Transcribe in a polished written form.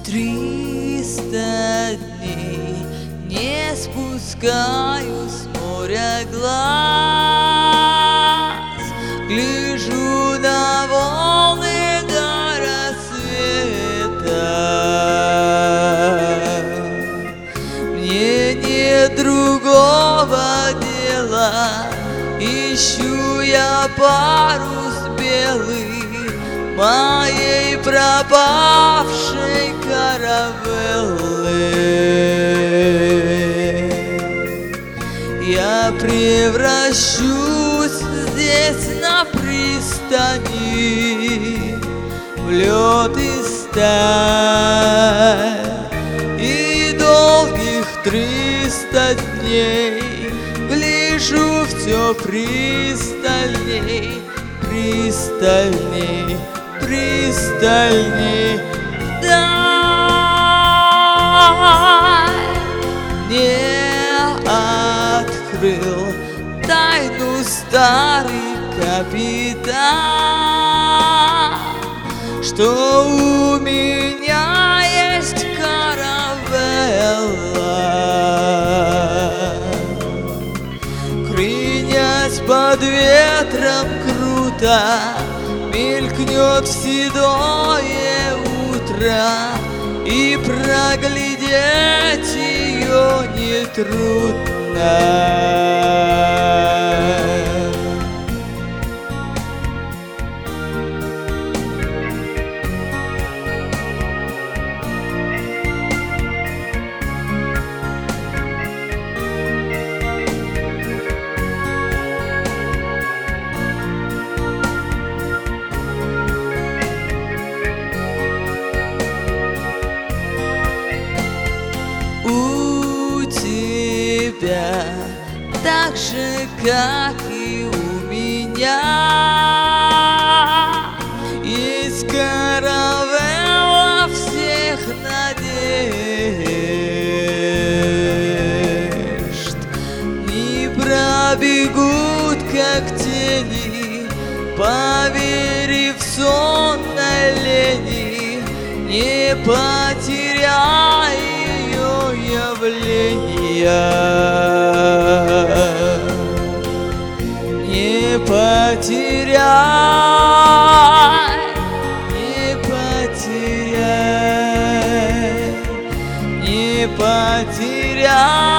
300 дней не спускаю с моря глаз, гляжу на волны до рассвета. Мне нет другого дела, ищу я парус белый моей пропавшей каравеллы. Я превращусь здесь на пристани в лед и сталь, и долгих 300 дней гляжу все пристальней, пристальней, пристальней вдаль. Не открыл тайну старый капитан, что у меня есть каравелла. Кренясь под ветром круто, мелькнет в седое утро, и проглядеть ее нетрудно. Так же, как и у меня, есть каравелла всех надежд. Не пробегут, как тени, поверив в сон на лени, не потеряй ее явления. Не потеряй, не потеряй, не потеряй.